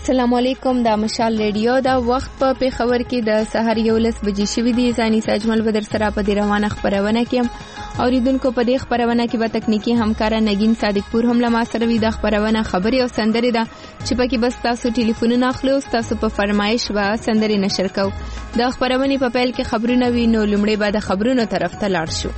السلام علیکم. دا مشال ریډیو دا وخت په پیښور کې د سحر 11 بجې شوې دي. ځاني ساجمل بدر سره په دې روانه خبرونه کې اوریدونکو په دې خبرونه کې به تکنیکی همکار نگین صادق پور هم له ما سره وي. د خبرونه خبري او سندري ده چې پکې بس تاسو ټلیفونونه اخلو او تاسو په فرمایش به سندري نشر کوو. د خبرونه په پیل کې خبرونه وي نو لومړی به د خبرونو طرف ته لاړ شو.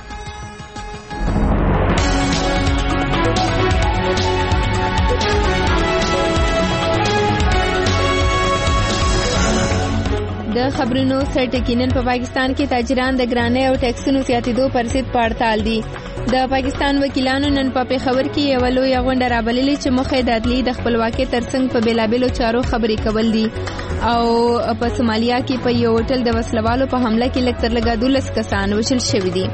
د خبرونو سرټکینن په پاکستان کې تاجران د ګرانۍ او ټیکسونو زیاتېدو پر ضد په اړتال دي. د پاکستان وکیلانو نن په پیښور کې یو لوی غونډه رابللې چې مخه د عدالت د خپلواکۍ ترڅنګ په بیلابېلو چارو خبرې کول دي. او په سومالیا کې په یو هوټل د وسلوالو په حمله کې لږ تر لږه 12 کسان وژل شوي دي.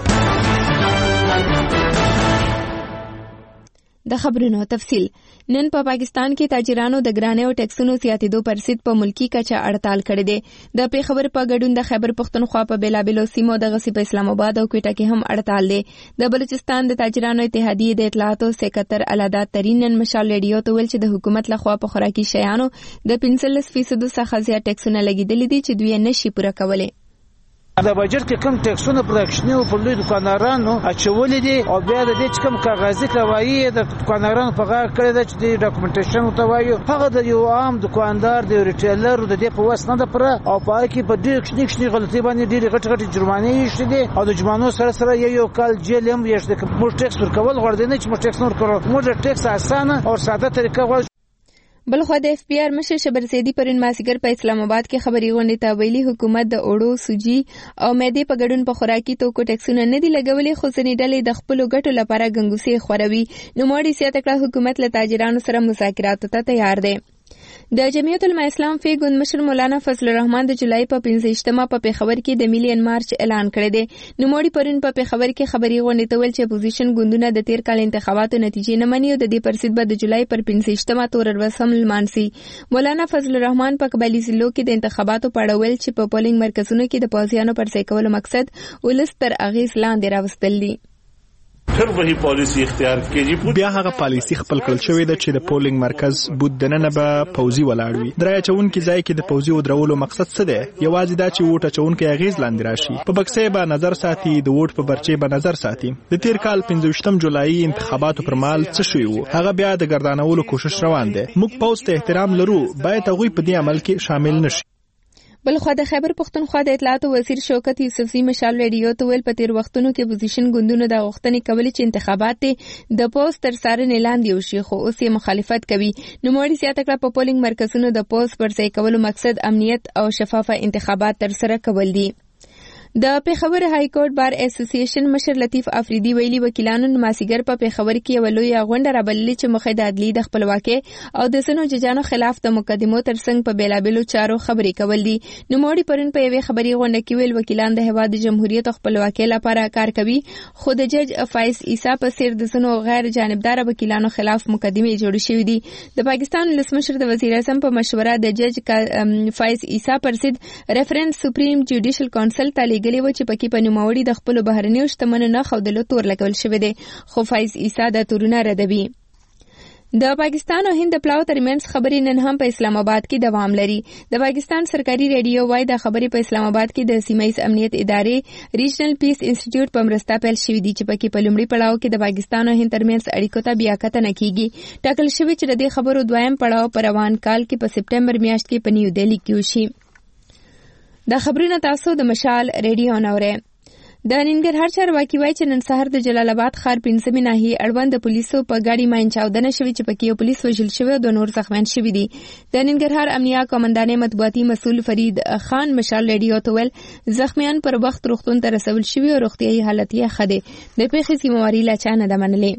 د خبرونو تفصیل. نن په پاکستان کې تاجرانو د ګرانۍ او ټیکسونو زیاتېدو پر ضد په ملکی کچه اړتال کړی دی. د پیښور په ګډون د خیبر پښتونخوا په بیلابېلو سیمو د غصې په اسلام آباد او کوټه کې هم اړتال دی. د بلوچستان د تاجرانو اتحادیې د اطلاعاتو سکرټر علادات ترین نن مشال ریډیو ته ویل چې د حکومت لخوا په خوراکي شیانو د 15% څخه زیات ټیکسونه لګیدلي دي چې دوی نشي پوره کولی. د بجټ کې کوم ټیکسونه پروډکشني او په لوی دکاندارانو اچولې دي او بیا د دې کوم کاغذي کوي د دکاندارانو په غاړه کړی د چې ډاکومنټیشن او توایو هغه د یو عام دکاندار د ریټیلر د دې په واسطه نه پر او په کې په ډېر کښنی غلطي باندې ډېر غټ جرمانه یې شته او د جرمانو سره یو کال جیل هم یې شته. موږ ټیکس ورکول غواړو نه چې موږ ټیکس ورکړو. موږ ټیکس اسانه او ساده طریقه غواړو. بلخوا د اف بی آر مشر شبر سیدی پرون مازیګر په اسلام آباد کې خبري غونډه ته ویلي حکومت د اوړو سوجي او مېدې په ګډون په خوراکي توکو ټیکسونه نه دي لګولي خو ځینې ډلې د خپل ګټو لپاره ګنګوسې خوروي. نو موړي سیاته کړه حکومت له تاجرانو سره مذاکرات ته تیار دی. د جمعیت العلماء اسلام فی ګوند مشر مولانا فضل الرحمن د جولای په 15مه په پیښور کې د ملي مارچ اعلان کړی دی. نو موړي پرون په پیښور کې خبري غونډه ته ویل چې اپوزیشن ګوندونه د تیر کال انتخاباتو نتیجې نه مني او د دې پرسید به د جولای پر 15مه تور ورسم لمانسي. مولانا فضل الرحمن په قبایلی ضلعو کې د انتخاباتو په اړه ویل چې په پولینګ مرکزونو کې د پوځیانو پر ځای کولو مقصد ولس تر اغیز لاندې راوستل دي. پھر وہی پالیسی اختیار کیږي. بیا هغه پالیسی خپل کړل شوې ده چې د پولینګ مرکز بود دننه به پوځي ولاړ وي. درای چونکي ځای کې د پوځي ودرولو مقصد څه دی؟ یوازې دا چې ووټ چونکي اغیز لاندې راشي. په بکسې به نظر ساتي، د ووټ په برچې به نظر ساتي. د تیر کال 15 جولای انتخاباتو پر مهال څه شوی وو؟ هغه بیا د ګردانولو کوشش روان دی. موږ پوځ ته احترام لرو، باید هغوی په دې عمل کې شامل نشي. بلخوا د خیبر پښتونخوا د اطلاعاتو وزیر شوکت یوسفزي مشال ریډیو ته ویل په تیر وختونو کې اپوزیشن ګوندونو د غوښتنې کولې چې انتخابات د پوز تر څارنې لاندې وشي خو اوس یې مخالفت کوي. نو موړي زیاته کړه په پولینګ مرکزونو د پوز پر ځای کولو مقصد امنیت او شفافه انتخابات تر سره کول دي. د پیښور های کورټ بار اسوسییشن مشر لطیف افریدي ویلي وکیلانو مازیګر په پیښور کې یو لوی غونډه رابللې چې مخه د عدالت د خپلواکۍ او د ځینو ججانو خلاف د مقدمو ترڅنګ په بیلابېلو چارو خبرې کول دي. نو موړي پرون په یوې خبري غونډه کې ویل وکیلان د هیواد جمهوریت او خپلواکۍ لپاره کار کوي خو د جج فایز عیسی په څیر د ځینو غیر جانبدار وکیلانو خلاف مقدمې جوړې شوې دي. د پاکستان ولسمشر د وزیر اعظم په مشوره د جج فایز عیسی پر ضد ریفرنس سپریم جوډیشل کونسل ته لېږلې و چې پکې په نوموړي د خپلو بهرنیو شتمنیو نه ښودلو تور لګول شوی دی خو فایز عیسی د تورونه ردوي. د پاکستان او هند پلاو ترمنځ خبرې نن هم په اسلام آباد کې دوام لري. د پاکستان سرکاري ریډیو وايي د خبرې په اسلام آباد کې د سیمه ییز امنیت ادارې ریجنل پیس انسټیټیوټ په مرسته پیل شوې دي چې پکې په لومړي پړاو کې د پاکستان او هند ترمنځ اړیکو ته بیا کتنه کیږي. ټاکل شوی چې د دې خبرو دویم پړاو په روان کال کې په سپټمبر میاشت کې په نیو دهلی کې وشي. د خبرونو تاسو د مشال ریډیو نورې. د ننګرهار چارواکي وایي چې نن سهار د جلال آباد ښار 15 ناحیې اړوند د پولیسو په ګاډي ماین چاودنه شوې چې پکې یو پولیس وژل شوی او د نور زخمیان شوي دي. د ننګرهار امنیه قومندانې مطبوعاتي مسؤل فرید خان مشال ریډیو ته ویل زخمیان پر وخت روغتون ته رسول شوي او روغتیايي حالت یې ښه دی. د پیښې ذمہواري لا چا نه ده منلې.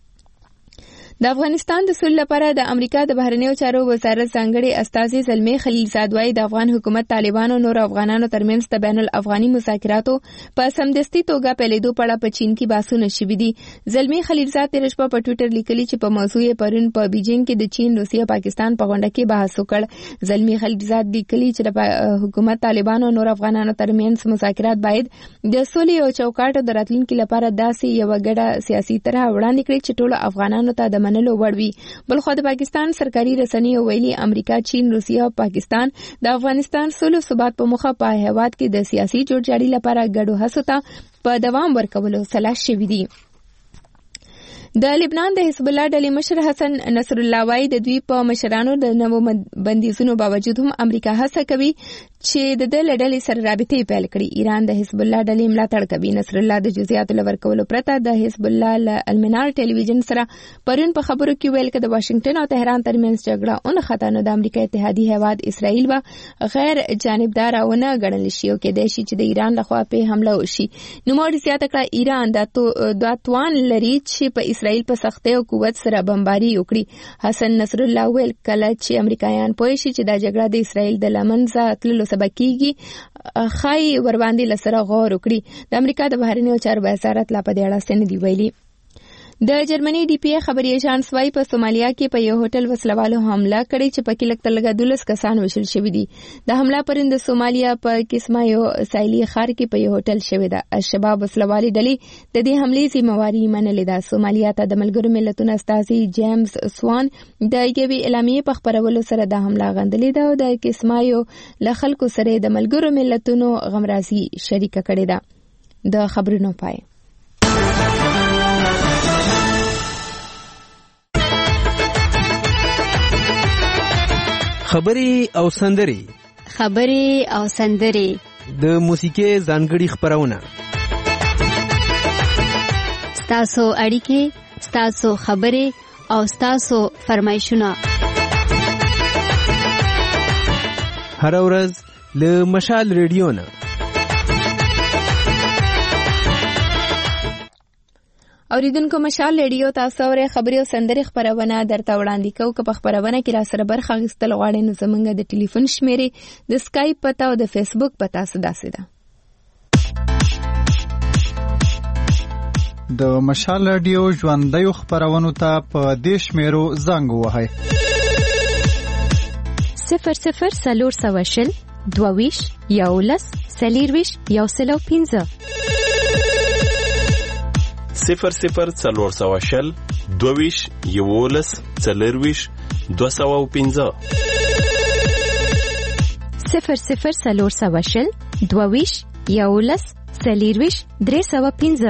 د افغانستان د صلح لپاره د امریکا د بهرنیو چارو وزارت ځانګړي استازي زلمی خلیلزاد وايي د افغان حکومت طالبانو نور افغانانو ترمنځ د بین الافغاني مذاکراتو په سمدستي توګه پیلېدو په اړه په چین کې بحثونه شوي دي. زلمی خلیلزاد تېره شپه په ټویټر لیکلي چې په موضوع یې پرون په بیجینګ کې د چین، روسیه او پاکستان په غونډه کې بحث وکړ. زلمی خلیلزاد لیکلي چې د حکومت طالبانو نور افغانانو ترمنځ مذاکرات باید د سولې او چوکاټ د راتلونکي لپاره داسې یو ګډه سیاسي طرح وړاندې کړي چې ټولو افغانانو ته د د منلو وړ وي. بلخو د پاکستان سرکاري رسنیو ویلي امریکا، چین، روسیه او پاکستان د افغانستان سولو ثبات په موخه په هیواد کې د سیاسي جوړجاړي لپاره ګډو هڅو ته په دوام ورکولو سلا شوي دي. د لبنان د حزب الله ډلې مشر حسن نصر الله وايي د دوی په مشرانو د نوو بندیزونو باوجود هم امریکا هڅه کوي چې د ډلې سره رابطې پیل کړي. ایران د حزب الله ډلې ملاتړ کوي. نصر الله د جزئیاتو لورکولو پرته د حزب الله له المنار ټلویزیون سره پرون په خبرو کې ویل چې د واشنگټن او تهران ترمنځ جګړه اون خطانو د امریکا اتحادي هیواد اسرائیل و غیر جانبدار او نه ګڼل شي او کېدای شي چې د ایران لخوا په حمله وشي. نو موري زیاته کړه ایران د توان لري چې په اسرائیل په سختۍ او قوت سره بمباري وکړي. حسن نصر الله ویل کله چې امریکایان پوه شي چې دا جګړه د اسرائیل د لمنځه تللو سبب کیږي خای ور باندې لسره غور وکړي. د امریکا د بهرنیو چارو وزارت لا په دې اړه څه نه دی ویلي. د جرمني ډي پی خبري ایجنس وايي په سومالیا کې په یو هوټل وسلوالو حمله کړې چې پکې لږ تر لږه 12 کسان وشل شوي دي. د حمله پرند سومالیا په کسمایو سایلی ښار کې په یو هوټل شوی ده. الشباب وسلوالي ډلې د دې حملې ذمہواري منلې ده. سومالیا ته د ملګرو ملتونو استازي جیمز سوان د یوې اعلامیې په خبرولو سره د حمله غندلې ده او د کسمایو له خلکو سره د ملګرو ملتونو غمرازي شریک کړې ده. د خبرونو پای. خبري او سندري د موسیقي ځانګړي خبرونه. ستاسو اړیکې، ستاسو خبرې او ستاسو فرمایشونه هر ورځ له مشال ریډیو نه. اوریدونکو مشال ریډیو تاسو اورئ خبري او سندري خبرونه درته وړاندې کوو. که په خبرونه کې را سره برخه اخیستل غواړئ نو زموږ د ټلیفون شمیرې، د سکایپ پته او د فیسبوک پته داسې ده. د مشال ریډیو ژوندۍ خبرونو ته په دې شمیرو زنګ ووهئ: 00 22 11 40 105 00 420 22 11 40 205 00 420 22 11 40 305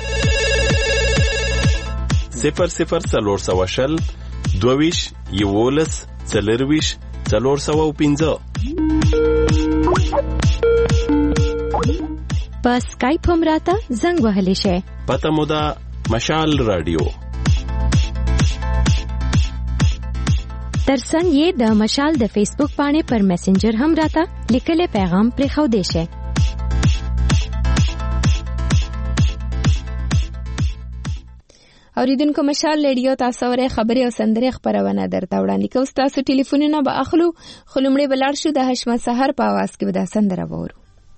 00 420 22 11 40 405. په سکایپ هم راته زنګ وهلی شئ. پته مو ده مشال رادیو. ترڅنګ یې د مشال د فیسبوک باندې پر میسنجر هم راته لیکلي پیغام پرېښودی شئ. اوریدونکو مشال ریډیو تاسو اورئ خبري او سندري خبرونه درته وړاندې کوو. تاسو ټلیفونونه به اخلو خو لومړی به لاړ شو د حشمت سحر په आवाज کې به دا سندره وورو.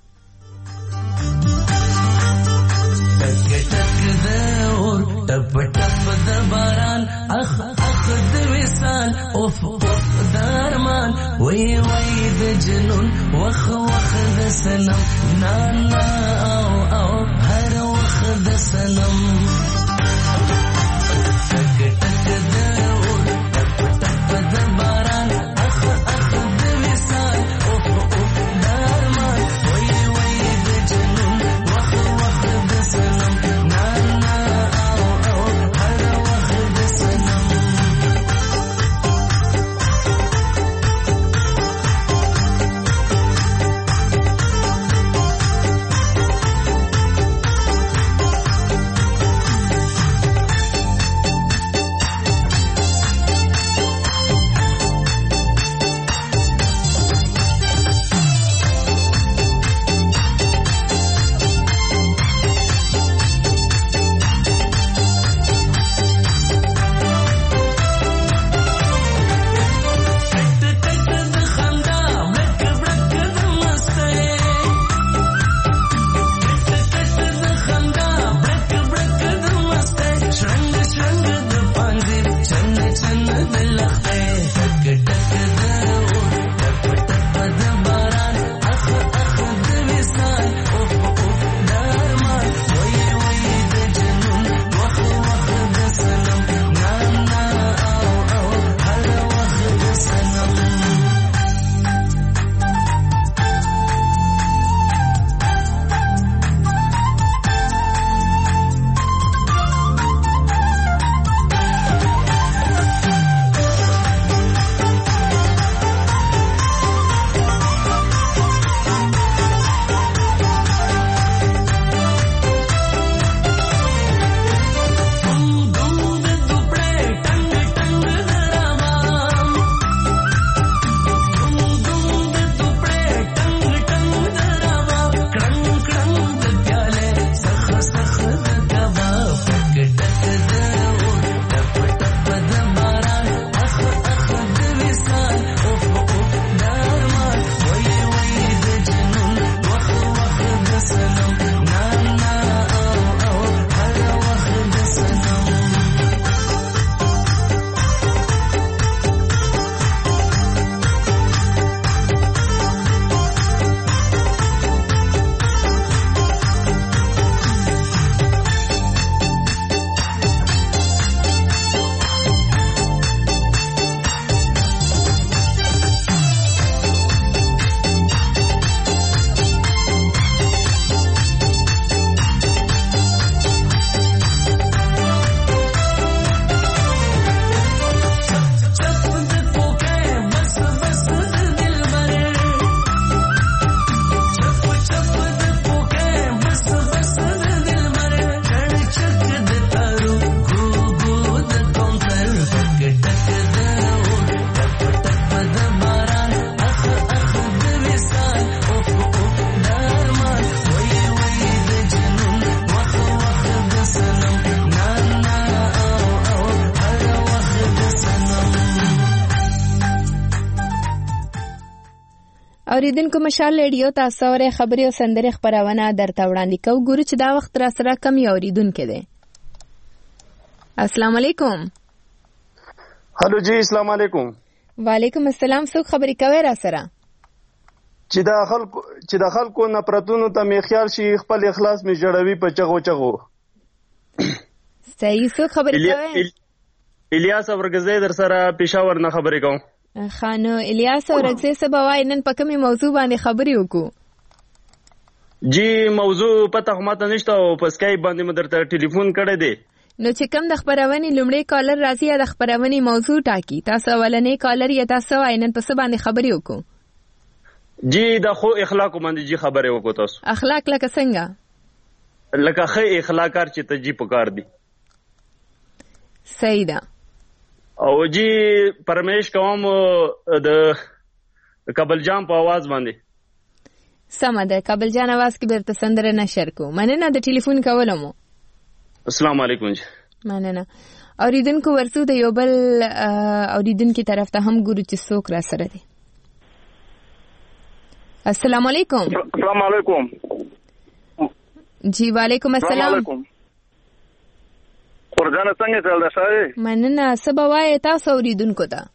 ټپ ټپ د باران اخ اخ د وصال اوف اوف د ارمان وای وای د جنون وخ وخ د سنم نا نا او او هر وخ د سنم ټک ټک د اور ټپ ټپ د باران اخ اخ د وصال اوف اوف د ارمان وای وای د جنون وخ وخ د سنم نا اوریدونکو مشال ریډیو تاسو سره خبري او سندره خبرونه درته وړاندې کوو. ګورو چې دا وخت را سره کم اوریدونکو دی. السلام علیکم. هلو جی السلام علیکم. وعلیکم السلام. څوک خبرې کوي را سره؟ چې د خلکو نفرتونو ته می خیال شي خپل اخلاص می جوړوي په چغو چغو. صحیح. څوک خبرې کوي؟ الیاس اورګزی در سره پېښور نه خبرې کوم. خانو الیاس اورګزی سبا وای نن په کومه موضوع باندې خبرې وکړو؟ جی موضوع پته ماته نشته او په سکایپ باندې مې درته ټلیفون کړی دی. نو چې کوم د خبرونې لومړی کالر راځي یا د خبرونې موضوع ټاکي تاسو اولنې کالر یا تاسو وای نن په څه باندې خبرې وکړو؟ جی د خو اخلاق باندې جی خبرې وکړو. تاسو اخلاق لکه څنګه؟ لکه ښه اخلاقار چې ته جی پکار دی. صحیح ده. او جی پرمیش کوم د کابل جان په आवाज باندې. سمه ده. کابل جان आवाज کې برته سندره نشر کو. مننه د ټلیفون کولمو. السلام علیکم جی. مننه. اوریدونکو ورسو د یو بل اوریدونکو طرف ته هم ګورو چې څوک را سره دي. السلام علیکم. السلام علیکم. جی وعلیکم السلام. ورځانه څنګه چل ده شای؟ مننه. سبا وای تاسو اوریدونکو ته.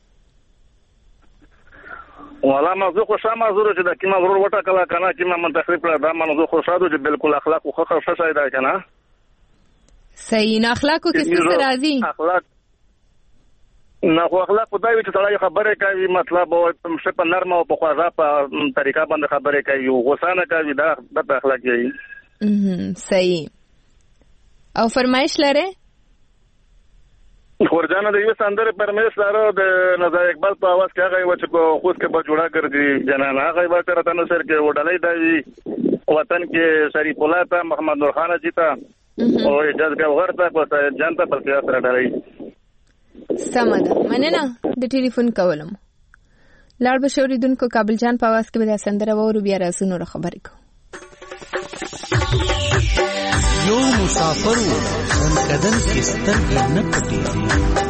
والا موضوع خو شامه زوره چې د کیما ضرور وټه کلا کنه کیما منتخب کړه دا موضوع خو شادو چې بالکل اخلاق خو ښه شای ده کنه. صحیح. نه اخلاقو کې څه راځي؟ اخلاق نه خو اخلاق په دای چې سړی خبره کوي مطلب او څه په نرمه او په خواږه په طریقه باندې خبره کوي او غوسه نه کوي دا د اخلاق دی. صحیح. او فرمایش لره؟ خورجانه د یو سندره پرمیش لاره د نظر اقبال په आवाज کې هغه و چې په خوش کې به جوړا کړی جنان هغه و چې راتنه سر کې وډلې دی وطن کې شریف الله ته محمد نور خان جی ته او اجازه غوړ ته په جنتا پر سیاست راډړی. سمده. مننه د ټلیفون کولم. لاړ بشوریدونکو کابل جان په आवाज کې به سندره وورو بیا راځو نور خبرې کو. یو مسافر ژوندکدن کې سترګې نه پټېږي.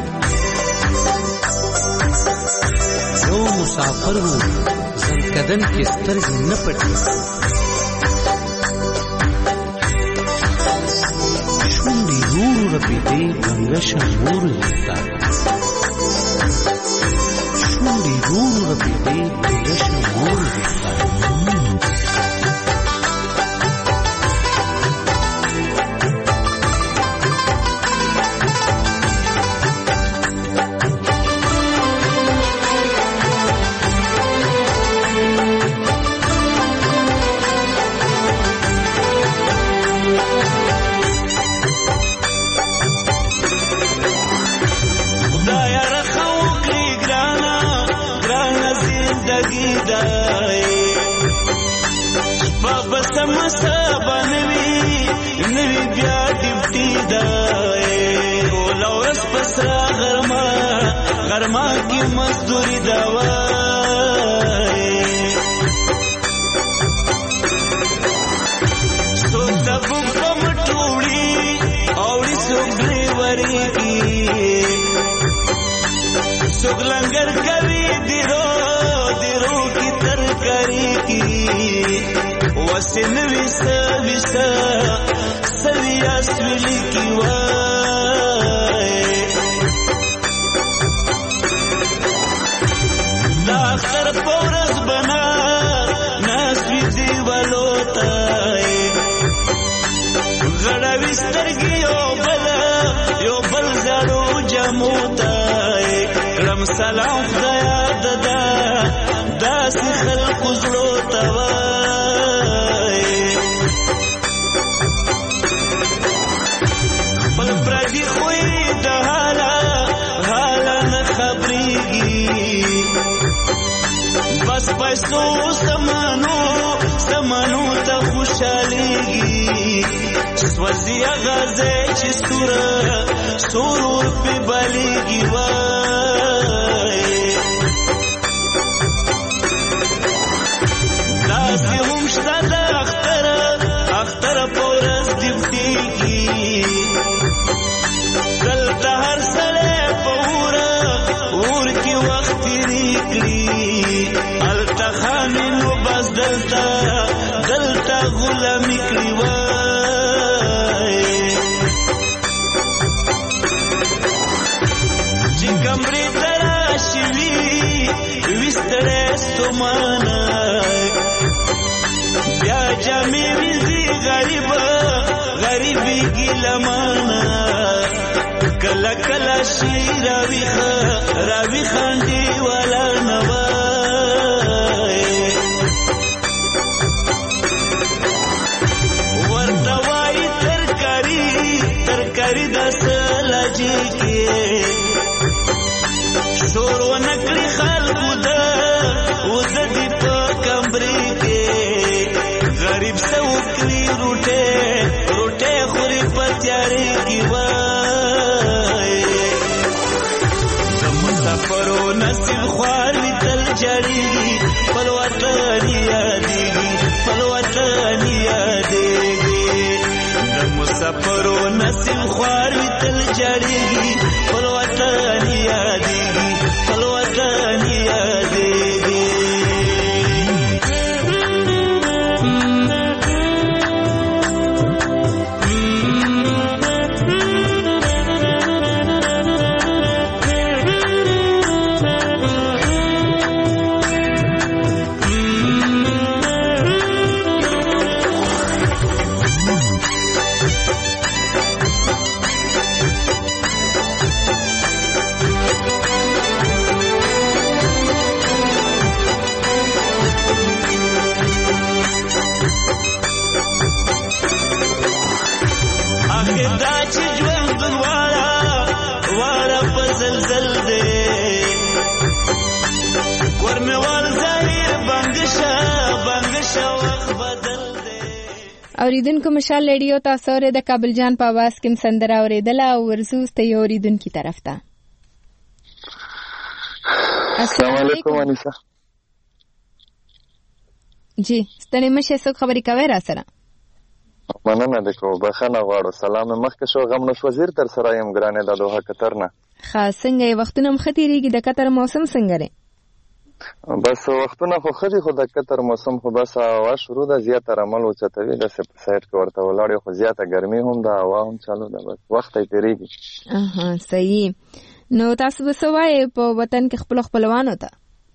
یو مسافر ژوندکدن کې سترګې نه پټېږي. شونډې ورو رپېدې ګنګه شمور ویتا. شونډې ورو رپېدې ګنګه شمور ویتا. غرما کی مزدوری دوائی سو تبو پمٹوڑی اوڑی سگلی وری کی سگ لنگر کبھی دیرو کی ترکاری کی وسن ویسا ویسا سویا سولی کی اختر پورز بنا ناسوی دیوالوتای غړوي سترګي یو بل زړو جموتای کړم سلام خدایا ددا داسې خلق زړو توای خپل پردي خوې د حالا نه خبرېږي بس پیسو سمانو ته خوشحالېږي سوځي غازه چې سرور په بلیږي وای داسې هم شته د اختر پورز دیوتېږي دلته هر سړی په اور کې وخت تېرې کړي التخاني نو دلتا غلامی کړی وای چې کمرې تراشي وي وستړی ستومانه بیا جامې وزي غریبي ګیلمانه کله کله شي راوي خاندي ولا نوای ورته وای ترکاری د سلاجي کې شور ونکړي خلکو د دې په کمرې کې غریب سوکري روټه خوري په تیارې کې وای د مسافرو نصیب خوار وي تل جړېږي خپل وطن یادېږي د مسافرو نصیب خوار وي تل جړېږي خپل وطن یادېږي خپل وطن یادېږي اوریدونکو مشال ریډیو تاسو د کابل جان په आवाज کې سندره اوریدله او ورزوس ته یو اوریدونکو طرف ته السلام علیکم انیسا جی ستنې مشه څوک خبرې کوي را سره مننه د کو بخنه غواړو سلام مخکې شو غم نش وزیر تر سره یم ګرانه د دوه قطر نه خاص څنګه وختونه مختيريږي د قطر موسم څنګه دی بس وختونه خو خدي خو د قطر موسم خو بس هوا شروع د زیاته رمل او چتوي د سایت کې ورته ولاړ خو زیاته ګرمي هم د هوا هم چالو ده بس وخت یې تیریږي صحیح نو تاسو به سوای په وطن کې خپلوانو ته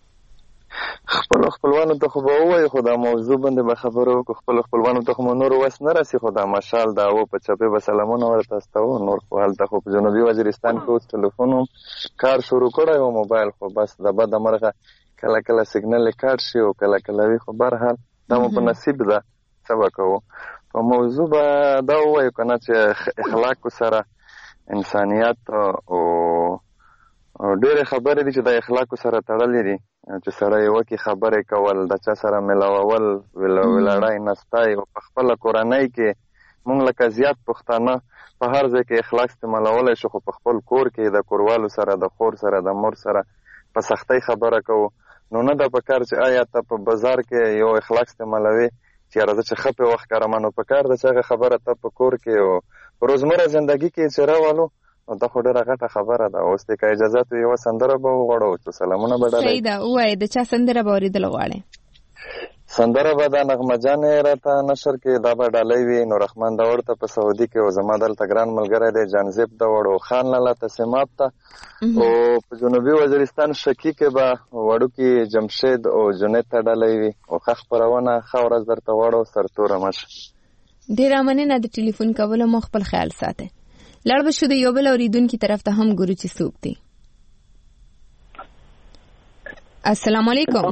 خو به وای خو دا موضوع باندې به خبرو کو خپلوانو ته خو نور وس نه راسي خو دا مشال دا و په چپه به سلامونه ورته استو نور خو حالت خو په جنوبي وزیرستان کې ټلیفون کار شروع کړی او موبایل خو بس د بد مرغه کله کله سیګنل کار شي او کله کله وی خو بهر حال دا مو په نصیب ده سبا کو په موضوع به دا وای کنه چې اخلاق سره انسانيت او ډېر خبرې دي چې د اخلاق سره تړلې دي چې سره یو کې خبرې کول د چا سره ملاول ولړای نستای او په خپل کورنۍ کې مونږ لکه زیات پښتانه په هر ځای کې اخلاق استعمالول شو خو په خپل کور کې د کوروالو سره د خور سره د مور سره په سختۍ خبره کوو نو نه د پکار چې آیا ته په بازار کې یو اخلاق استعمالوي چې راځي چې خپه وخت کارمانو پکار د څنګه خبره ته په کور کې او په روزمره ژوندۍ کې چې راوالو دا خو ډېره غټه خبره ده اوس ته که اجازه ته یو سندره به وغواړو چې سلامونه به ډالۍ صحیح ده وای د چا سندره به اوریدل غواړي سندره به د نغمه جانې راته نشر کې دا به ډالۍ وي نو رحمان داور ته په سعودي کې او زما دلته ګران ملګری دی جانزیب داور او خان لاله تسمات ته او په جنوبي وزیرستان شکی کې به وړوکی جمشید او جنید ته ډالۍ وي او ښه خپرونه ښه ورځ درته غواړو سرتوره مشه ډېره مننه د ټلیفون کولو مو خپل خیال ساتئ لړ به شو د یو بل اوریدونکو طرف ته هم ګورو چې څوک دی السلام علیکم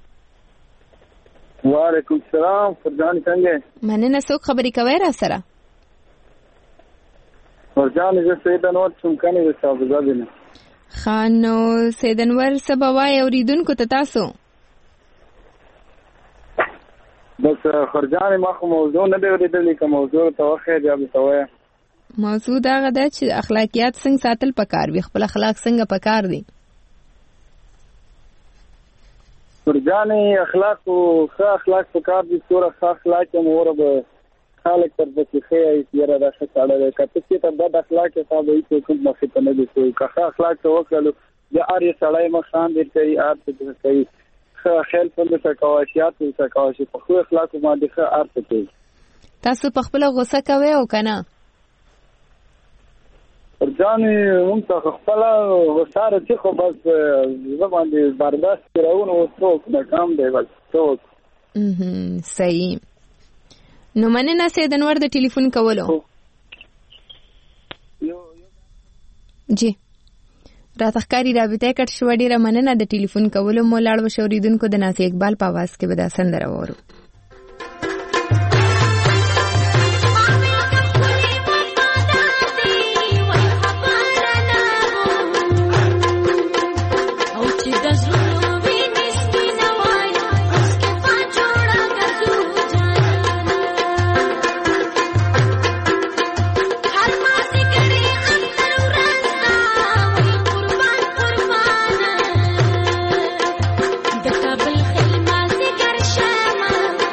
وعلیکم السلام فرجان څنګه مننه څوک خبرې کوي را سره فرجان زه سید انور څوم کنه د صاحبزاده نه خانو سید انور سبوای اوریدونکو ته تاسو بس فرجان ما خو موضوع نه دی ورېدلې کوم موضوع ته واخې بیا به توه موضوع دا غدا چې اخلاقیات څنګه ساتل پکار وي خپل اخلاق څنګه پکار دي فرجانې اخلاق او ښه اخلاق پکار دي څوره ښه اخلاق یې مور به خلک تر دې ښه یې را ښه کاړه کته چې ته بد اخلاق یې صاحب یې کوم مخې ته نه دي ښه اخلاق ته وکړو بیا اړ یې سړی مخان دې کوي اړ څه کوي خیال په سکاواشيات او سکاواشي په خو اخلاق باندې ښه ارته کوي. تاسو په خپل غوسه کوي او کنه ځانې موږ ته خپل وساره چې خو بس زبان دي برداشت کراونه او څوک نه کام دی بس څوک صحیح. نو مننه سیدنور د ټلیفون کولو. جی راته ښکاری رابطه کټ شو. ډیره مننه د ټلیفون کولو. مو لاړ وشوریدونکو د ناصر اقبال په आवाज کې به دا سندره وورو. د کابل خلما سي ګر شمه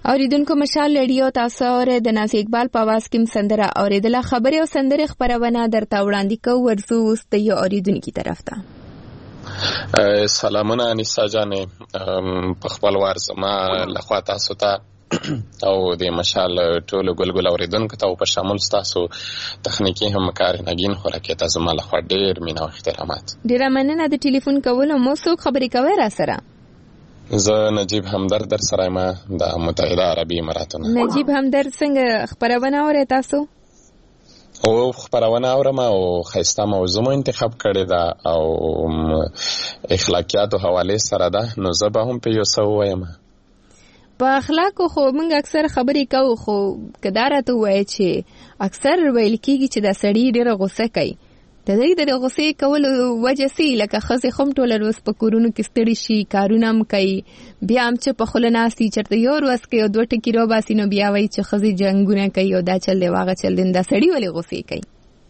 اوریدونکو مشال رادیو تاسو اوره د ناز اقبال په आवाज کې سندره اوریدله. خبري او سندره خبرونه درته وړاندې کوو. ورسو اوس د یو اوریدونکو طرف ته. سلامونه انیسا جانې، په خپل وار زما لخوا تاسو ته او د مشال ټولو ګلګل اوریدونکو ته په شامل تاسو تخنیکی همکار نگین خوراکي ته زما لخوا ډېر مینه او احترامات. ډېر مننه د ټلیفون کولو. مو څوک خبرې کوي را سره؟ زه نجیب همدرد در سره یم د متحده عربي اماراتونو. نجیب همدرد څنګه خبرونه اورئ تاسو؟ او خبرونه اورم او خیسته موضوع مو انتخاب کړی دا او اخلاقیات او حواله سره ده، نو زه به هم په یو څه وایم. په اخلاقو خو موږ اکثر خبرې کوو، خو کدارت وایي چې اکثر ویل کېږي چې دا سړی ډېر غوسه کوي. د دې د غوسې کولو وجه سي لکه خزه خم ټوله روز په کورونو کې ستړي شي، کارونه هم کوي، بیا هم چې په خله ناسي چرته یو ورځ کې دوه ټکی رو باسي نو بیا وایي چې خزه جنگونه کوي او دا چل دی واغه چل دی. دا سړی ولې غوسې کوي؟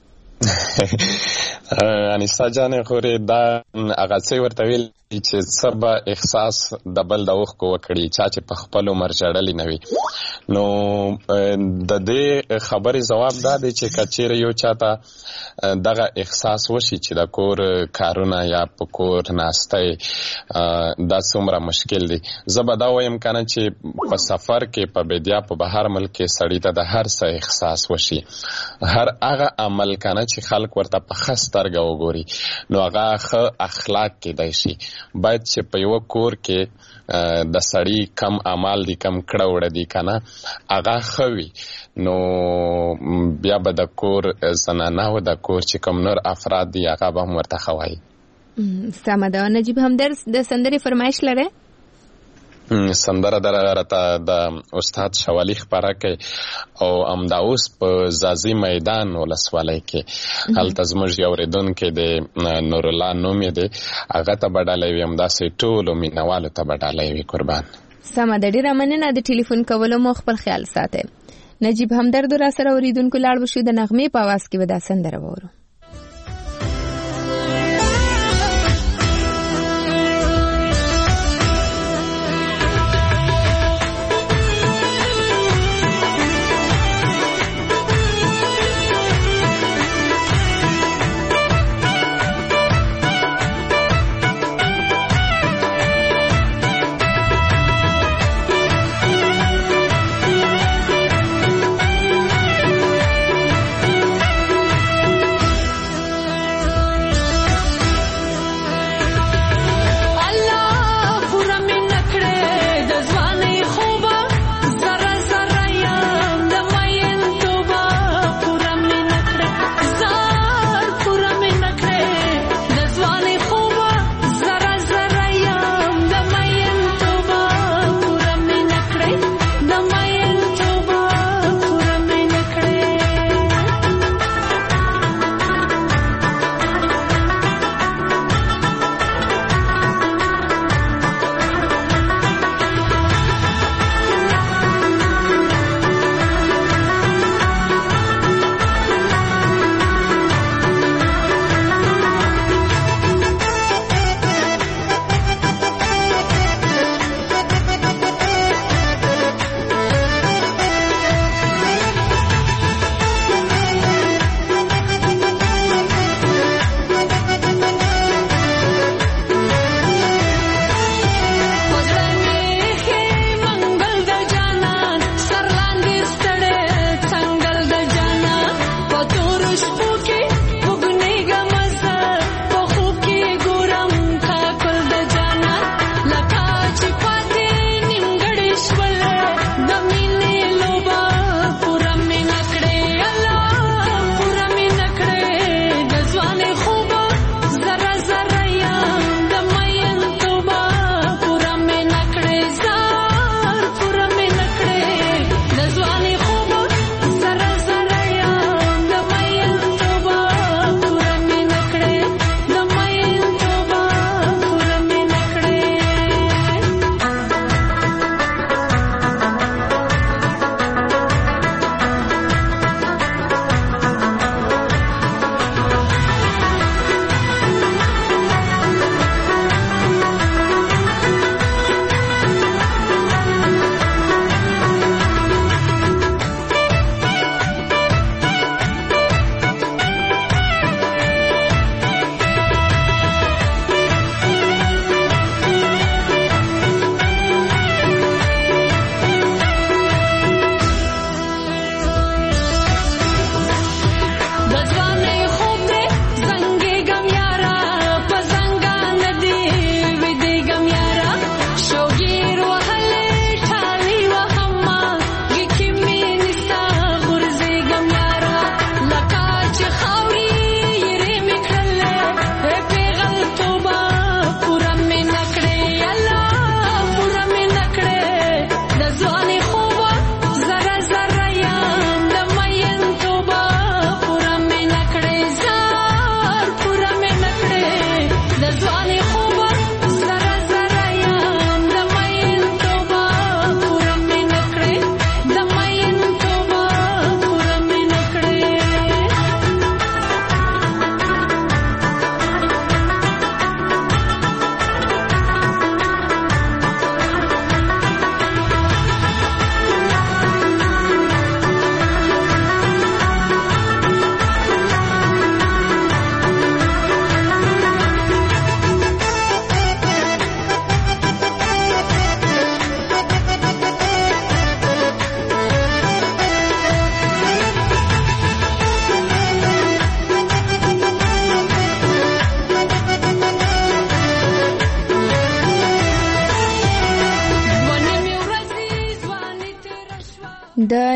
انیسا جانې خوري دا هغه څه ورته ویل چې سبا احساس د بل د وخت کو وکړي چې په خپل عمر جړلې نه وي. نو د دې خبرې جواب دا دی چې کچېره یو چاته دغه احساس وشي چې د کور کارونه یا په کور ناشته دا څومره مشکل دي. زه به دا وایم کنه چې په سفر کې په بدیا په بهر ملک کې سړی ته د هر څه احساس وشي، هر هغه عمل کنه چې خلک ورته په خسترګه وګوري نو هغه ښه اخلاق کې دی شي. باید چې په یو کور کې د سړی کم اعمال دي، کم کړه وړه دي کنه هغه خوي، نو بیا به د کور زنانه او د کور چې کم نور افراد دي هغه به هم ورته خوایي. سمه ده. نجیب همدرد د سندرې فرمایش لري؟ سندره درته د استاد شوالی خبره کوي او امدا اوس په زازي میدان ولسوالۍ کې هلته زموږ یو اوریدونکو د نور الله نوم دی، هغه ته بدلې وي همداسې ټولو مینوالو ته بدلې وي. قربان. سمه ده. ډېره مننه د ټلیفون کولو. مو خپل خیال ساتئ. نجیب همدرد را سره اوریدونکو لاړ وشو. د نغمې په आवाज کې به دا سندره وورو.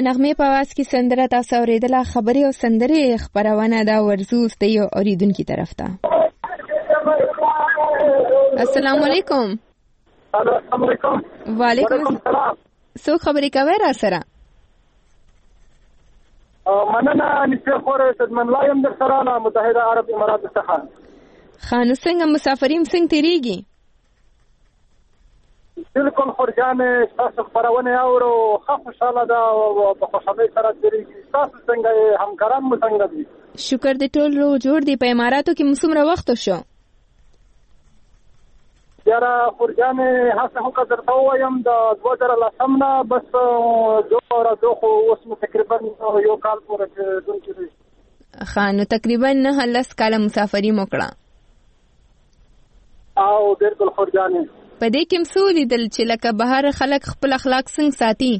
نغمې په आवाज کې سندره تاسو اوریدله. خبري او سندرې خبرونه دا ورزو ستیو اوریدونکو طرف ته. السلام علیکم. السلام علیکم. وعلیکم السلام. سو خبرې کوي را سره؟ مننه نشه خورې صدمن لایم در سره له متحده عرب امارات څخه. خانو څنګه مسافرین څنګه تیریږي؟ بالکل خورجانې تاسو خبرونه اورو خو خوشاله ده او په خوشحالۍ سره تیریږي. تاسو څنګه همکاران مو څنګه دي؟ شکر دې ټول رو جوړ دی. په اماراتو کې مسومره وخت شو؟ یاره خورجانې هڅه وکړه درته ووایم د 2010 نه بس جو خو اوس مو تقریبا یو کال پورې کېدونکي دي. ښه نو تقریبا 9 کاله مسافري مو کړه. او بالکل خورجانې په دې کې څه ولیدل چې لکه بهر خلک خپل اخلاق څنګه ساتي؟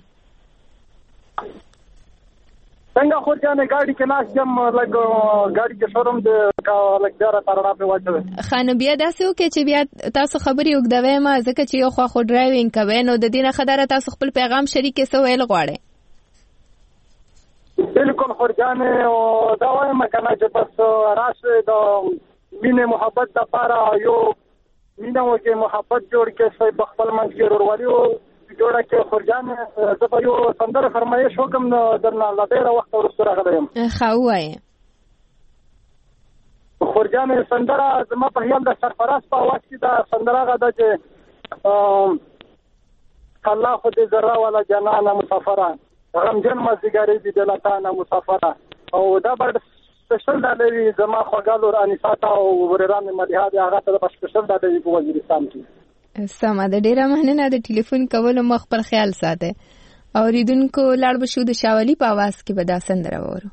څنګه خورجانې ګاډي کې ناس جم لګ ګاډي کې شوروم د لګ دره ترنا په واچوي. خانو بیا داسې وکړي چې بیا تاسو خبرې وګدوي ما ځکه چې یو خو ډرایوینګ کوي نو د دې نه خبره تاسو خپل پیغام شریک کې څه ویل غواړئ؟ بالکل خورجانې او دا وایم کنه چې بس راشه د مینه محبت د لپاره یو مینه وکي محبت جوړ کې سي خپل منځ کې ورورولي او جوړه کې خورجانې زه په یو سندره فرمایش وکم درنه لا ډېر وخت ورسره راغلم. ښه وایې خورجانې سندره زما په خیال د سرفراز په आवाज کې دا سندره غدا چې الله خو دې ذره ولا جنانه مسافره غمجن مزګری دې دلتانه مسافره او دا بر سپیشل دا لري زما خوګالو انیساتا او ورران مدیها دی هغه ته سپیشل دا دی په وزیرستان کې. سمه ده ډیره مننه د ټلیفون کولو مخ پر خیال ساته. اوریدونکو لاړ بشو د شاولی په आवाज کې به دا سندره وورو.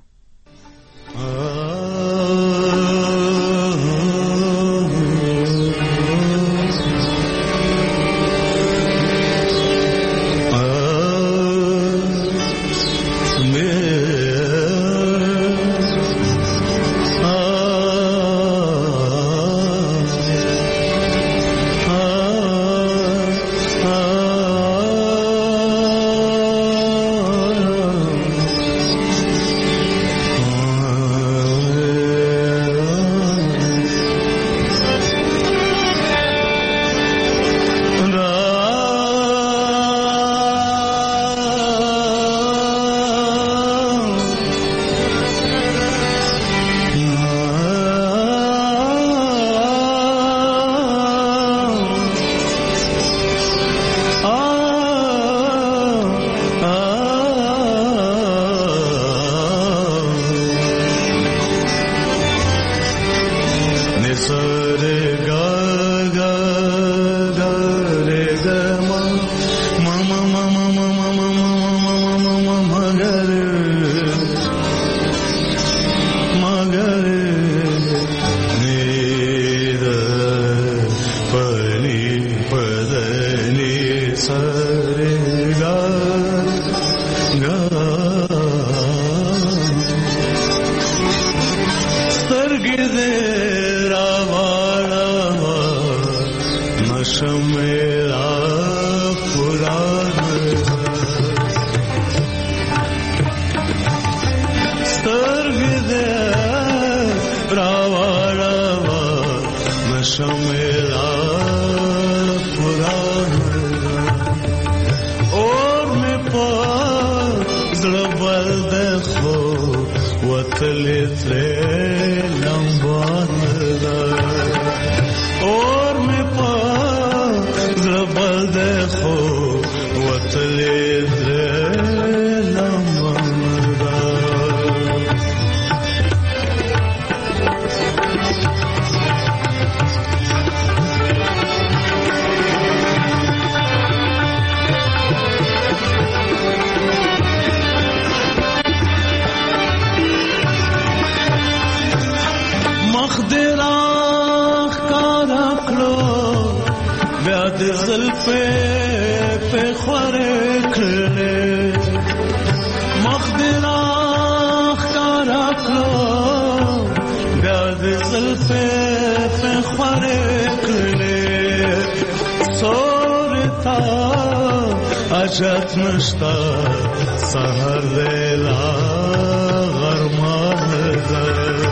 حاجت نشتا سهر دیلا غرمان ده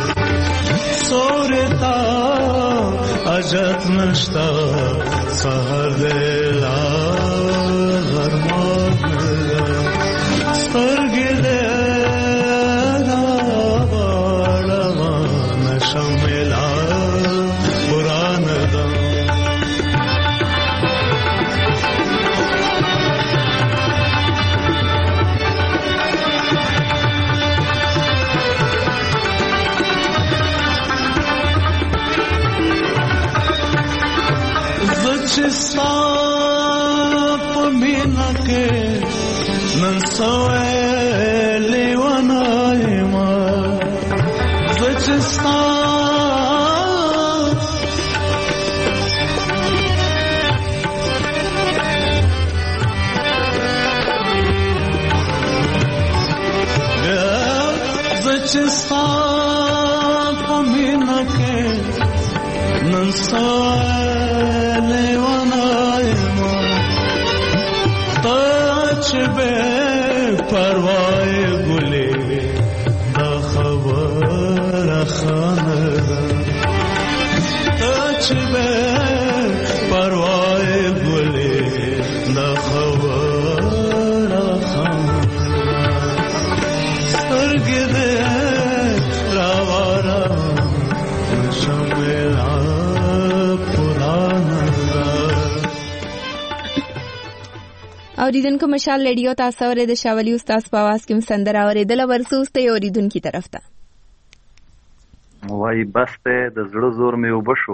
سورتا حاجت نشتا سهر دیلا غرمان ده سترگی دیلا بالا نشملا قرآن ده چستا پمینا کے ننسوے لیوانای ما چستا چستا پمینا کے ننسوے به پروای گلی دا خبر خانه تاچ به پروای گلی دا خبر خانه سرگی ده راوارا شمیلا پرانه اوریدونکو مشال ریډیو تاسو اورئ د شاولي استاد په आवाज کې سندره اورېدله ورسوسته اوریدونکو طرف ته وای بس ته د زړه زور مې وبشو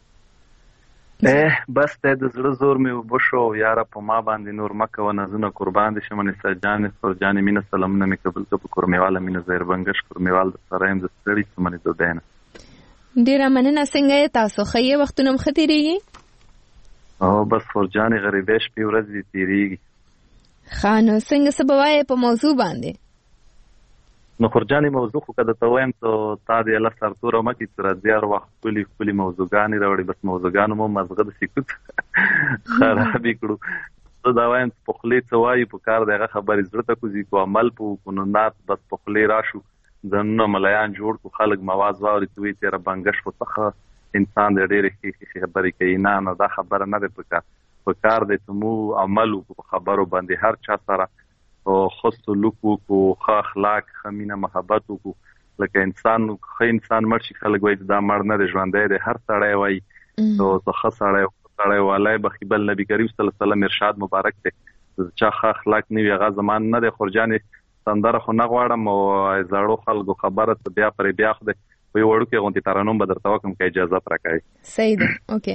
بس ته د زړه زور مې وبشو یاره په ما باندې نور مکه و نزونه قربان دي شمن سجان فرجان مين سلام نه مې قبول کو کورمیواله مين زهر بنگش کورمیوال د سرایم د ستړي سمنه دودنه ډیره مننه څنګه تاسو خې وختونه مختيريږي او بس فرجان غریبش په ورځ دي تیریږي خانو څنګه سبوای په موضوع باندې نو فرجاني موضوع خو کده ته وایم ته تا دې الله سرتور ما کی تر زیار وخت کلی موضوعګانی راوړي بس موضوعګانو مو مزغه د سکوت خرابې کړو زه دا وایم په خلی څه وایي په کار دغه خبرې زړه ته کوزي کو عمل په قانونات بس په خلی راشو ځنه ملایان جوړ کو خلک مواز واوري توی تیر بنگش په څخه انسان دې ډېرې خبرې کوي نه دا خبره نه ده په کار دې تمو عمل په خبرو باندې هر چا سره او خو سلوک کو خو اخلاق خمینه محبت کو لکه انسان مرشي خلک وایي دا مړ نه دی ژوندی دی هر سړی وایي نو څه سړی والای بخیبل نبی کریم صلی الله علیه وسلم ارشاد مبارک دی چا ښه اخلاق نه وي هغه زمان نه دی خورجانې سندره خو نه غواړم او زړو خلکو خبره بیا پر بیا خو دی وی وړو کې غونډې ترانوم به درته وکم که اجازه راکړئ صحیح ده اوکې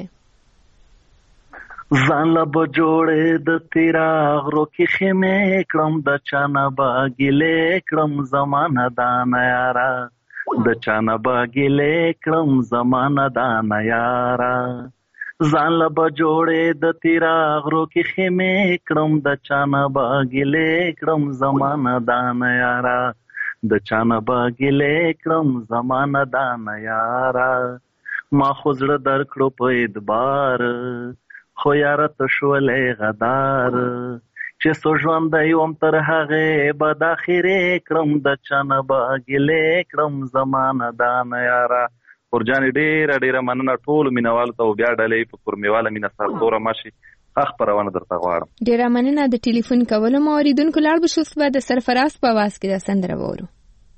ځان له به جوړې د تیراغرو کې خیمې کړم د چا نه به ګیلې کړم زمانه دانه یاره د چا نه به ګیلې کړم زمانه دانه یاره ځان له به جوړې د تیراغرو کې خیمې کړم د چا نه به ګیلې کړم زمانه دانه یاره د چا نه به ګیلې کړم زمانه دانه یاره ما خو زړه درکړو په اعتبار خو یاره ته شولې غدار چې څو ژوندی وم تر هغې به د اخرې کړم د چا نه به ګیلې کړم زمانه دانه یاره خورجانې ډېره مننه ټولو مینوالو ته او بیا ډلې په کورمیواله مینه سرتوره ماشي خبرونه درته غواړم ډېره مننه د ټلیفون کولو مو اوریدونکو لاړ به شو به د سرفراز په आवाज کې د سندره وورو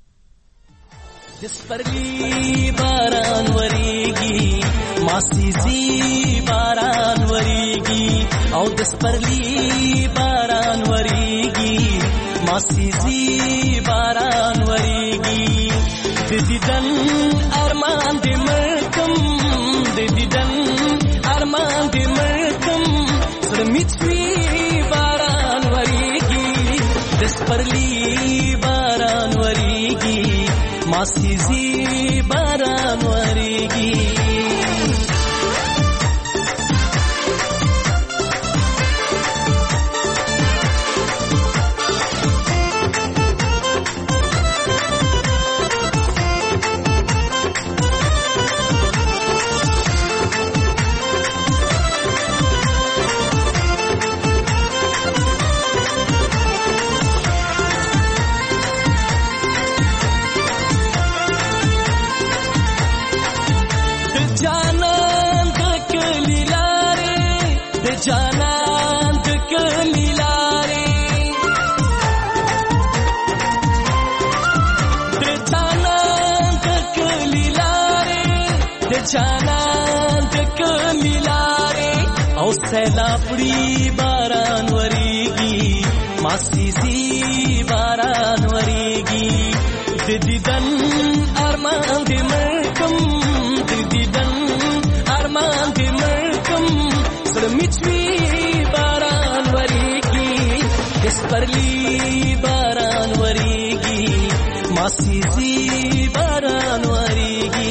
دسپرلی باران وریږي ماسیزي باران وریږي او دسپرلی باران وریږي ماسیزي باران وریږي د دیدن ارمان دې مرکم د دیدن ارمان دې مرکم سره میچوي باران وریږي دسپرلی باران وریږي ماسیزي باران وریږي جانان د کلی لارې او سیلاب وړي باران وریږي ماسیزي باران وریږي د دیدن ارمان دې مړکم د دیدن ارمان دې مړکم زړه میچوي باران وریږي دسپرلی باران وریږي ماسیزي باران وریږي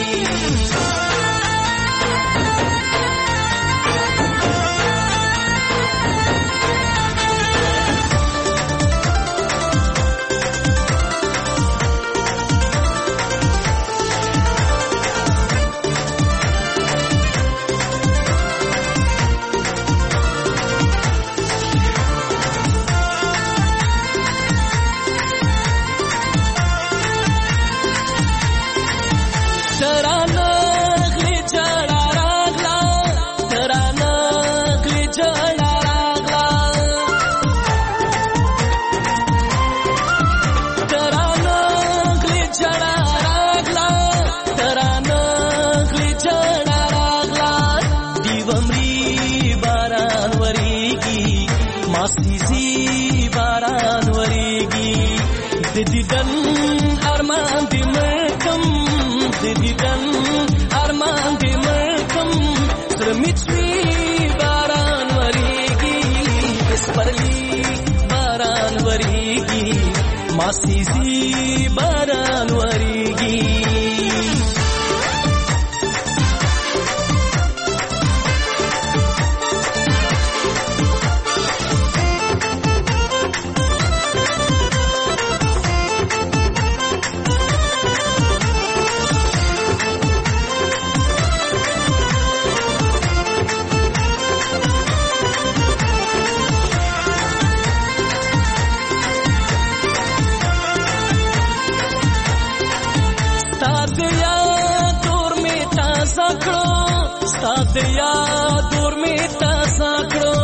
دیدن ارمان دې مړکم د دیدن ارمان دې مړکم زړه میچوي باران وریږي دسپرلی باران وریږي ماسیزي باران وریږي دیا دور میں تازہ کرو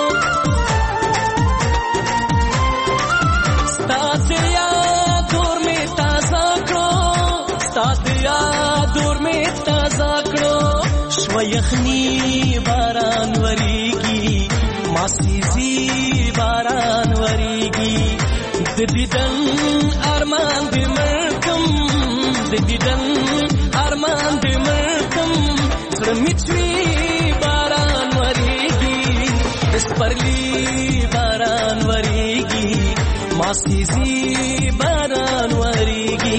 دیا دور میں تازہ کرو دیا دور میں تازہ کرو شویخنی باران وریږي ماسیزي باران وریږي د دیدن ارمان دې مړکم د دیدن ارمان دې مړکم زړه میچوي باران وریږي دسپرلی باران وریږي ماسیزي باران وریږي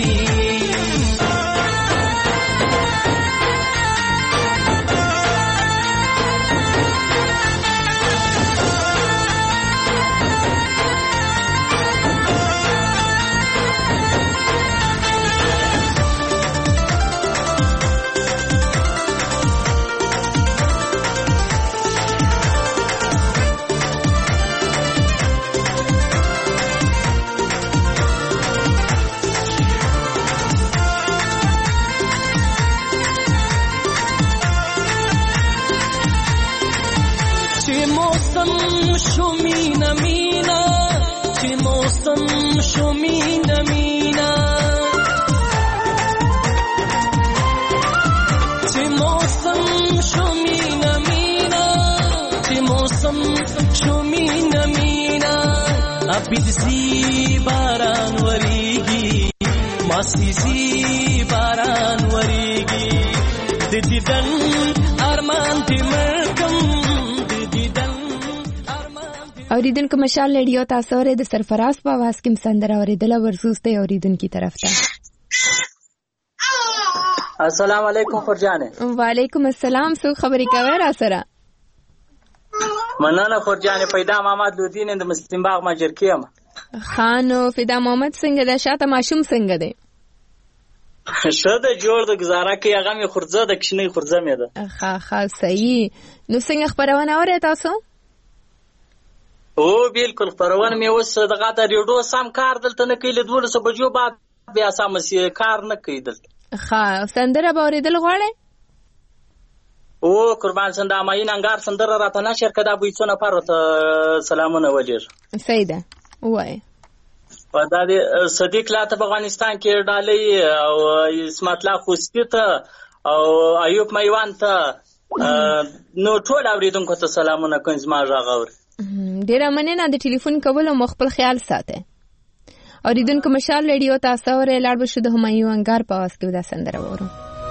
شومینا مینا چې موسم شومینا مینا چې موسم شومینا مینا چې موسم شومینا مینا ابدسي باران وریږي ماسیزي باران وریږي د دیدن ارمان دې مړکم اوریدونکو مشال ریډیو تاسو ورې د سرفراز په आवाज کې سندره اوریدل ورسوسته اوریدونکو طرف ته السلام علیکم فرجانه وعلیکم السلام سو خبرې کوي را سره مننه فرجانه پیدا محمد لودین د مسلم باغ ماجر کیم خانو فدا محمد څنګه د شاته ماشوم څنګه دی شته جوړ د گزاره کې هغه می خورځه د کښنی خورځه مې ده ښه صحیح نو څنګه خبرونه اورې تاسو او بالکل خبرونه مې اوس دغه د ریډیو سم کار دلته نه کوي له 12 بجو بعد بیا سم کار نه کوي دلته ښه سندره به اورېدل غواړې او قربان سنده ماین انګار سندره راته نشر کړه به څو نفر ته سلامونه ولیر صحیح ده وای دا د صدیق لاته په افغانستان کې ډالۍ او اسمت الله خوستی ته او ایوب میوان ته نو ټول اوریدونکو ته سلامونه کوم زما غږ اوري. ډیره مننه د ټلیفون کولو مو خپل خیال ساته. اوریدونکو مشال ریډیو تاسو اورئ لاړ بشو د همایون انګار په واس کې دا سندره وورو.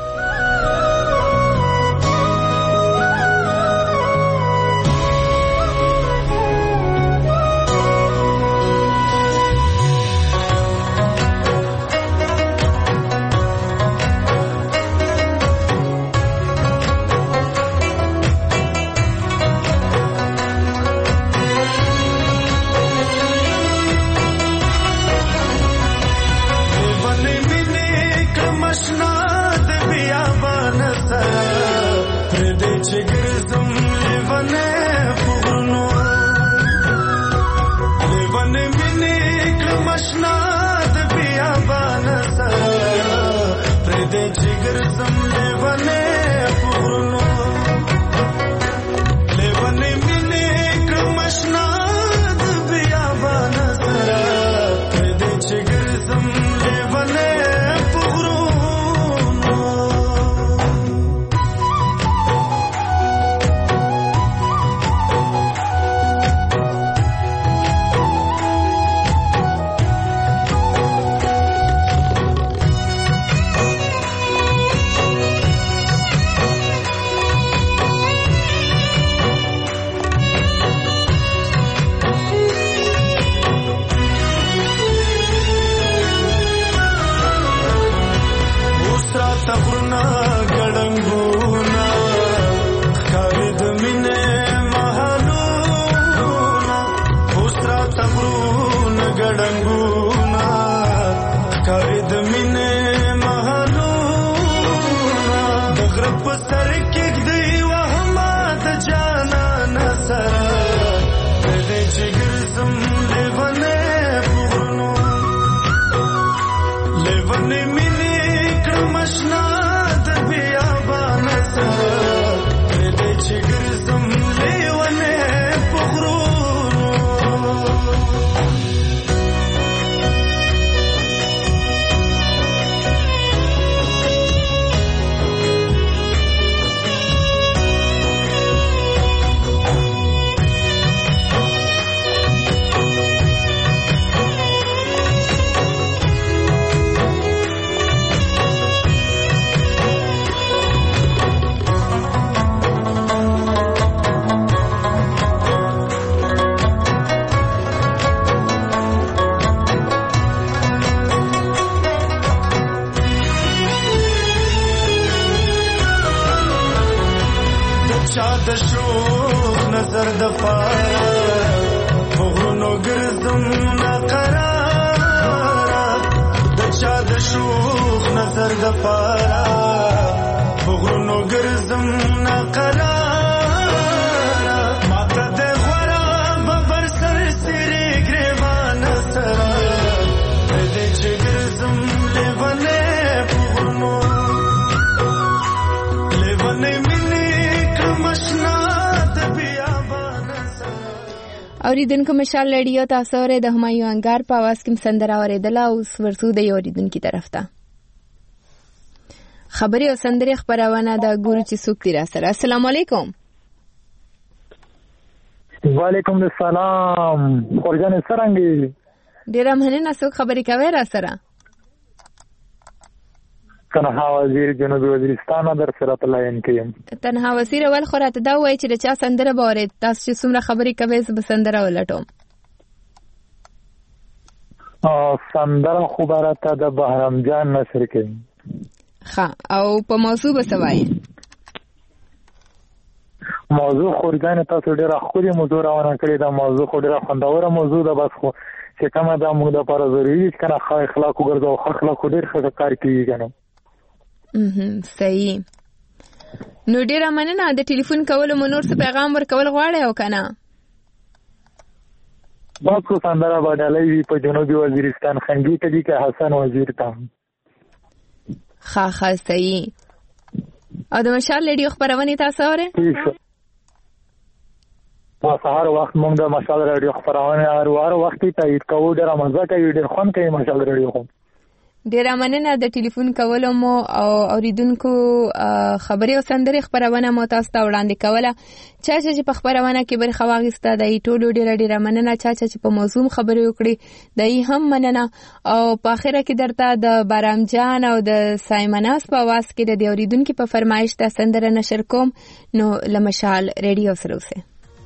اوریدونکو مشال ریډیو تاسو اورئ د همایون انګار په आवाज کې سندره اوریدله. اوس ورسو د اوریدونکو طرف ته خبري او سندري خبرونه د ګورو چې څوک دی را سره. السلام علیکم. وعلیکم السلام. خورجان سرنګي ډیر مننه. څوک خبري کوي را سره؟ تنها وزیر جنوبي وزیرستان در سره تلاین کیم. تنها وزیر ول خراته دا وای چې د چا سندره باور تاسو چې څومره خبري کوي زب سندره ولټوم. سندره خبرته د بهرام جان نصر کیم. ها او په موضوع بسوای. موضوع خورجان تاسو ډیر خوري موضوع راونه کړی دا موضوع خو ډیر خوندوره موضوع ده. بس خو چې کومه دا موږ د لپاره ضروري دي کنه خو اخلاق وګرځو خو اخلاق ډیر ښه کار کوي کنه. صحیح. نو ډیره مننه. د ټلیفون کولو منور څه پیغام ورکول غواړي او کنه؟ باسو سندره باندې وی په جنوبي وزیرستان خنګي ته دي که حسن وزیر ته. ها صحیح. او د مشال ریډیو خبرونه تاسو اورئ؟ په سهار وخت موږ د مشال ریډیو خبرونه هر وخت تایید کوو. ډیر مزه کوي. ډیر خوند کوي مشال ریډیو. ډیره مننه د ټلیفون کولو مو او اوریدونکو خبري او سندري خبرونه مو تاسو ته وړاندې کوله. چا چې په خبرونه کې برخه واغسته د ټولو ډیره مننه. چا چې په موضوع خبري وکړي دای هم مننه. او په اخره کې درته د بارام جان او د سایمناس په आवाज کې د اوریدونکو په فرمایش د سندره نشر کوم. نو لمشال ریډیو سره اوسه.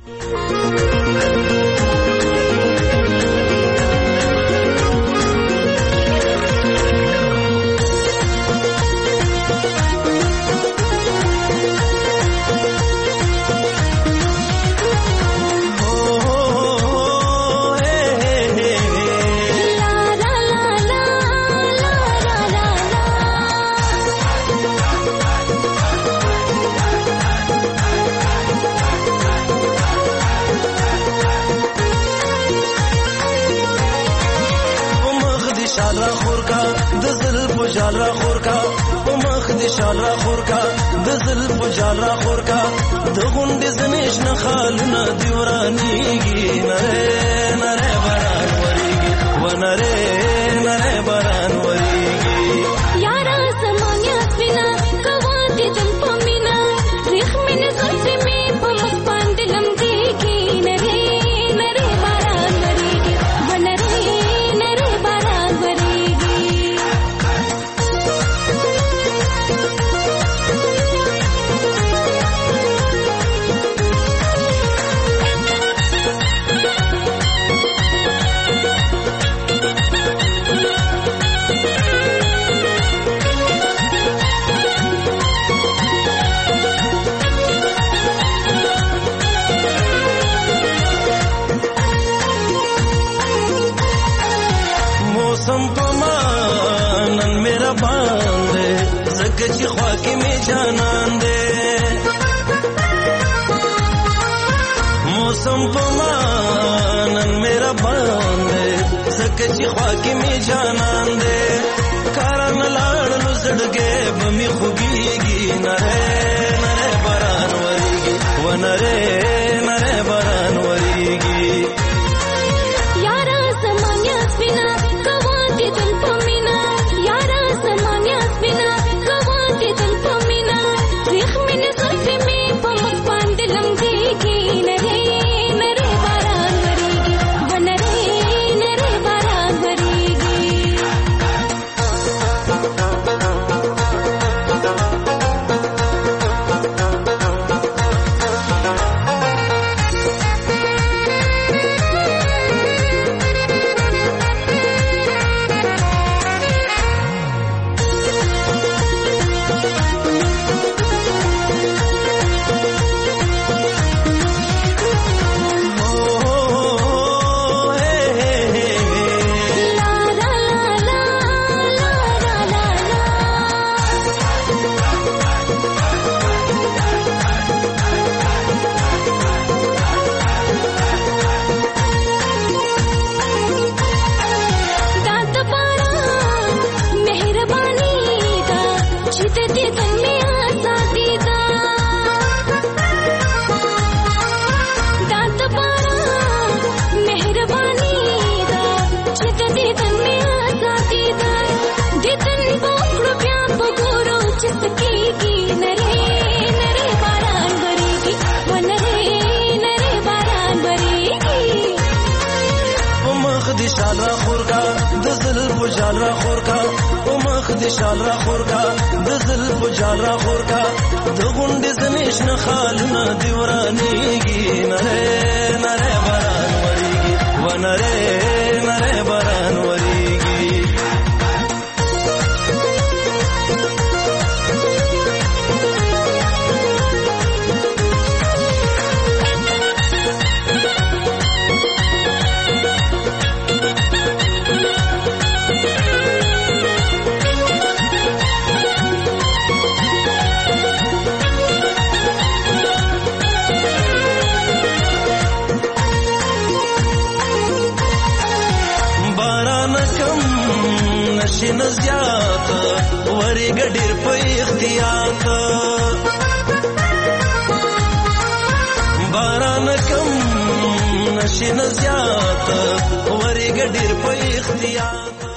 جال را خور کا په مخ دې شال را خور کا د زلف جال را خور کا د غونډې زنیش نه خالونه دی ورانیږي نره نره باران وریږي و نره نره باران وریږي یارا سمانیا سپینا کوا دې دل پمینا ریخ مینه زلفې می په مخ باندې لمدېږي نره نره باران وریږي و نره نره باران وریږي मौसम पमानन मेरा बांधे जगची ख्वाकी में जानन दे मौसम पमानन मेरा बांधे जगची ख्वाकी में जानन दे कारण लाड़ लुसड़गे बमी खुगीगी नरे नरे बरान वरीगी व नरे नरे बरान वरीगी جال را خور کا او مخ دې شال را خور کا د زلف جال را خور کا د غونډې زنیش نه خالونه دی ورانیږي نره نره باران وریږي و نره نره باران وریږي نشین زیات وری ګډیر په اختیار باران کم نشین زیات وری ګډیر په اختیار